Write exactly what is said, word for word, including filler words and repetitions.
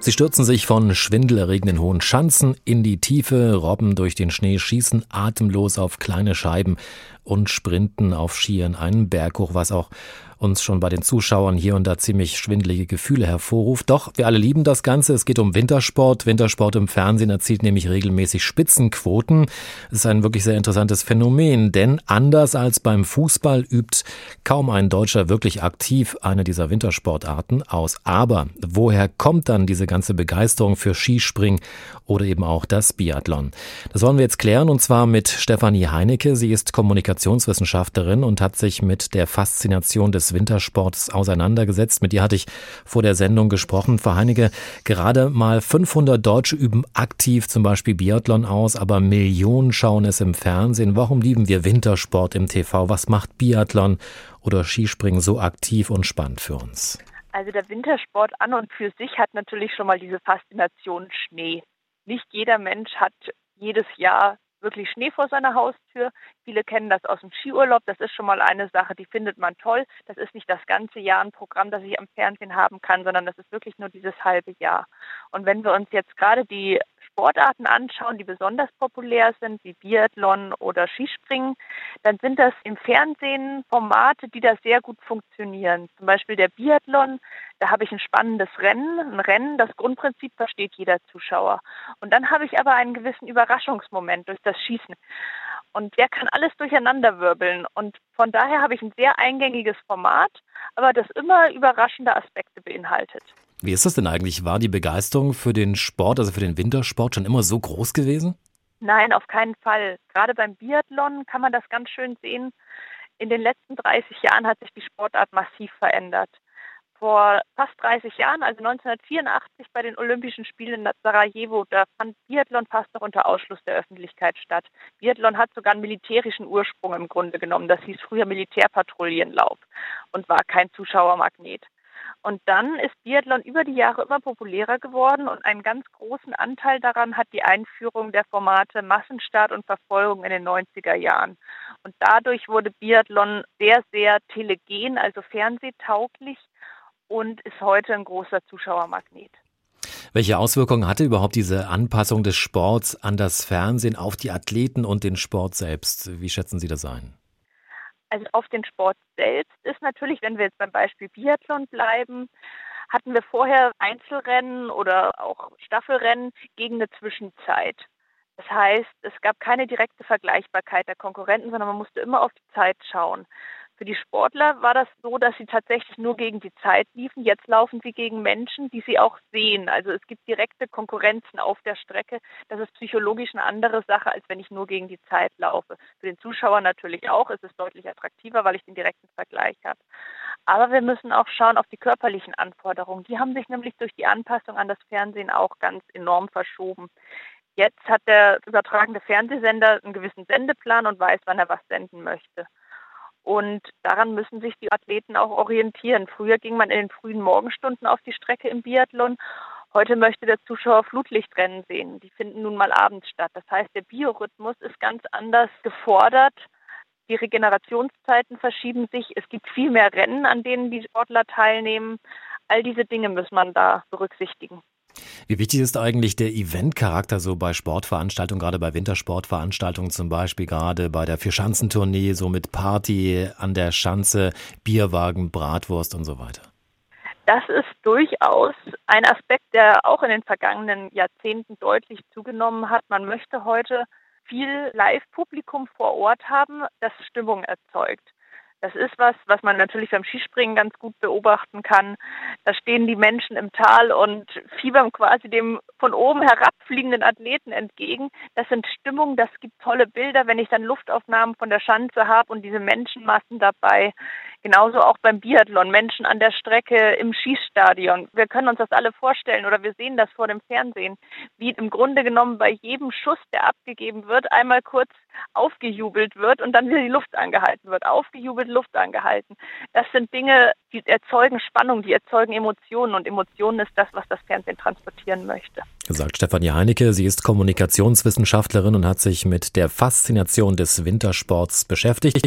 Sie stürzen sich von schwindelerregenden hohen Schanzen in die Tiefe, robben durch den Schnee, schießen atemlos auf kleine Scheiben und sprinten auf Skiern einen Berg hoch, was auch uns schon bei den Zuschauern hier und da ziemlich schwindelige Gefühle hervorruft. Doch wir alle lieben das Ganze. Es geht um Wintersport. Wintersport im Fernsehen erzielt nämlich regelmäßig Spitzenquoten. Es ist ein wirklich sehr interessantes Phänomen, denn anders als beim Fußball übt kaum ein Deutscher wirklich aktiv eine dieser Wintersportarten aus. Aber woher kommt dann diese ganze Begeisterung für Skispringen oder eben auch das Biathlon? Das wollen wir jetzt klären, und zwar mit Stefanie Heinecke. Sie ist Kommunikationswissenschaftlerin und hat sich mit der Faszination des Wintersports auseinandergesetzt. Mit ihr hatte ich vor der Sendung gesprochen. Frau Heinecke, gerade mal fünfhundert Deutsche üben aktiv zum Beispiel Biathlon aus, aber Millionen schauen es im Fernsehen. Warum lieben wir Wintersport im T V? Was macht Biathlon oder Skispringen so aktiv und spannend für uns? Also der Wintersport an und für sich hat natürlich schon mal diese Faszination Schnee. Nicht jeder Mensch hat jedes Jahr wirklich Schnee vor seiner Haustür. Viele kennen das aus dem Skiurlaub. Das ist schon mal eine Sache, die findet man toll. Das ist nicht das ganze Jahr ein Programm, das ich am Fernsehen haben kann, sondern das ist wirklich nur dieses halbe Jahr. Und wenn wir uns jetzt gerade die Sportarten anschauen, die besonders populär sind, wie Biathlon oder Skispringen, dann sind das im Fernsehen Formate, die da sehr gut funktionieren. Zum Beispiel der Biathlon, da habe ich ein spannendes Rennen, ein Rennen, das Grundprinzip versteht jeder Zuschauer. Und dann habe ich aber einen gewissen Überraschungsmoment durch das Schießen. Und der kann alles durcheinanderwirbeln. Und von daher habe ich ein sehr eingängiges Format, aber das immer überraschende Aspekte beinhaltet. Wie ist das denn eigentlich? War die Begeisterung für den Sport, also für den Wintersport, schon immer so groß gewesen? Nein, auf keinen Fall. Gerade beim Biathlon kann man das ganz schön sehen. In den letzten dreißig Jahren hat sich die Sportart massiv verändert. Vor fast dreißig Jahren, also neunzehnhundertvierundachtzig bei den Olympischen Spielen in Sarajevo, da fand Biathlon fast noch unter Ausschluss der Öffentlichkeit statt. Biathlon hat sogar einen militärischen Ursprung im Grunde genommen. Das hieß früher Militärpatrouillenlauf und war kein Zuschauermagnet. Und dann ist Biathlon über die Jahre immer populärer geworden und einen ganz großen Anteil daran hat die Einführung der Formate Massenstart und Verfolgung in den neunziger Jahren. Und dadurch wurde Biathlon sehr, sehr telegen, also fernsehtauglich, und ist heute ein großer Zuschauermagnet. Welche Auswirkungen hatte überhaupt diese Anpassung des Sports an das Fernsehen auf die Athleten und den Sport selbst? Wie schätzen Sie das ein? Also auf den Sport selbst ist natürlich, wenn wir jetzt beim Beispiel Biathlon bleiben, hatten wir vorher Einzelrennen oder auch Staffelrennen gegen eine Zwischenzeit. Das heißt, es gab keine direkte Vergleichbarkeit der Konkurrenten, sondern man musste immer auf die Zeit schauen. Für die Sportler war das so, dass sie tatsächlich nur gegen die Zeit liefen. Jetzt laufen sie gegen Menschen, die sie auch sehen. Also es gibt direkte Konkurrenzen auf der Strecke. Das ist psychologisch eine andere Sache, als wenn ich nur gegen die Zeit laufe. Für den Zuschauer natürlich auch. Es ist deutlich attraktiver, weil ich den direkten Vergleich habe. Aber wir müssen auch schauen auf die körperlichen Anforderungen. Die haben sich nämlich durch die Anpassung an das Fernsehen auch ganz enorm verschoben. Jetzt hat der übertragende Fernsehsender einen gewissen Sendeplan und weiß, wann er was senden möchte. Und daran müssen sich die Athleten auch orientieren. Früher ging man in den frühen Morgenstunden auf die Strecke im Biathlon. Heute möchte der Zuschauer Flutlichtrennen sehen. Die finden nun mal abends statt. Das heißt, der Biorhythmus ist ganz anders gefordert. Die Regenerationszeiten verschieben sich. Es gibt viel mehr Rennen, an denen die Sportler teilnehmen. All diese Dinge muss man da berücksichtigen. Wie wichtig ist eigentlich der Eventcharakter so bei Sportveranstaltungen, gerade bei Wintersportveranstaltungen zum Beispiel, gerade bei der Vierschanzentournee, so mit Party an der Schanze, Bierwagen, Bratwurst und so weiter? Das ist durchaus ein Aspekt, der auch in den vergangenen Jahrzehnten deutlich zugenommen hat. Man möchte heute viel Live-Publikum vor Ort haben, das Stimmung erzeugt. Das ist was, was man natürlich beim Skispringen ganz gut beobachten kann. Da stehen die Menschen im Tal und fiebern quasi dem von oben herabfliegenden Athleten entgegen. Das sind Stimmungen, das gibt tolle Bilder, wenn ich dann Luftaufnahmen von der Schanze habe und diese Menschenmassen dabei. Genauso auch beim Biathlon, Menschen an der Strecke im Schießstadion. Wir können uns das alle vorstellen oder wir sehen das vor dem Fernsehen, wie im Grunde genommen bei jedem Schuss, der abgegeben wird, einmal kurz aufgejubelt wird und dann wieder die Luft angehalten wird. Aufgejubelt, Luft angehalten. Das sind Dinge, die erzeugen Spannung, die erzeugen Emotionen und Emotionen ist das, was das Fernsehen transportieren möchte. Sagt Stefanie Heinecke. Sie ist Kommunikationswissenschaftlerin und hat sich mit der Faszination des Wintersports beschäftigt.